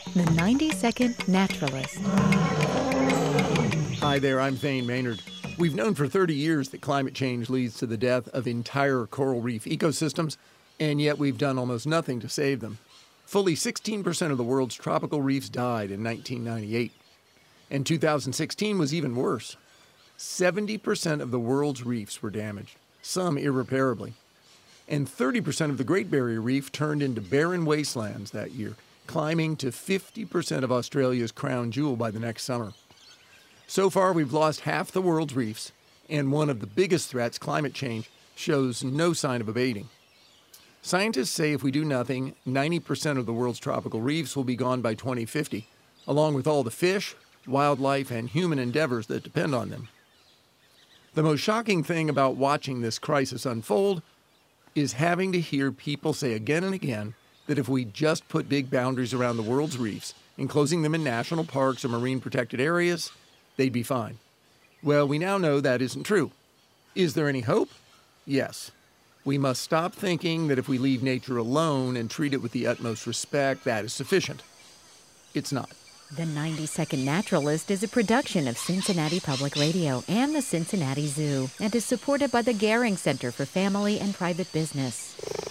The 90-Second Naturalist. Hi there, I'm Thane Maynard. We've known for 30 years that climate change leads to the death of entire coral reef ecosystems, and yet we've done almost nothing to save them. Fully 16% of the world's tropical reefs died in 1998. And 2016 was even worse. 70% of the world's reefs were damaged, some irreparably. And 30% of the Great Barrier Reef turned into barren wastelands that year, climbing to 50% of Australia's crown jewel by the next summer. So far, we've lost half the world's reefs, and one of the biggest threats, climate change, shows no sign of abating. Scientists say if we do nothing, 90% of the world's tropical reefs will be gone by 2050, along with all the fish, wildlife, and human endeavors that depend on them. The most shocking thing about watching this crisis unfold is having to hear people say again and again that if we just put big boundaries around the world's reefs, enclosing them in national parks or marine protected areas, they'd be fine. Well, we now know that isn't true. Is there any hope? Yes. We must stop thinking that if we leave nature alone and treat it with the utmost respect, that is sufficient. It's not. The 90-Second Naturalist is a production of Cincinnati Public Radio and the Cincinnati Zoo and is supported by the Gehring Center for Family and Private Business.